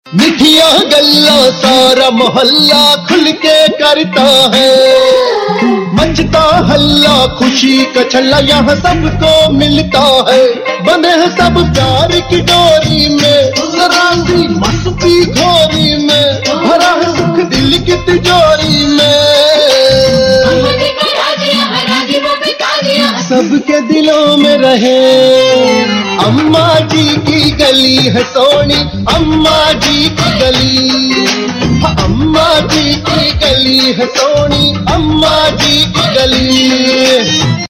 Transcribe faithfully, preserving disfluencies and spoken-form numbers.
मिठिया गल्ला सारा मोहल्ला खुल के करता है, मचता हल्ला खुशी का छल्ला यहाँ सबको मिलता है। बंधे हैं सब प्यार की डोरी में, जरासी मस्ती खोरी में, भरा है सुख दिल की तिजोरी में। सबके दिलों में रहे अम्मा जी की गली है सोनी, अम्मा जी की गली, अम्मा जी की गली है सोनी, अम्मा जी की गली।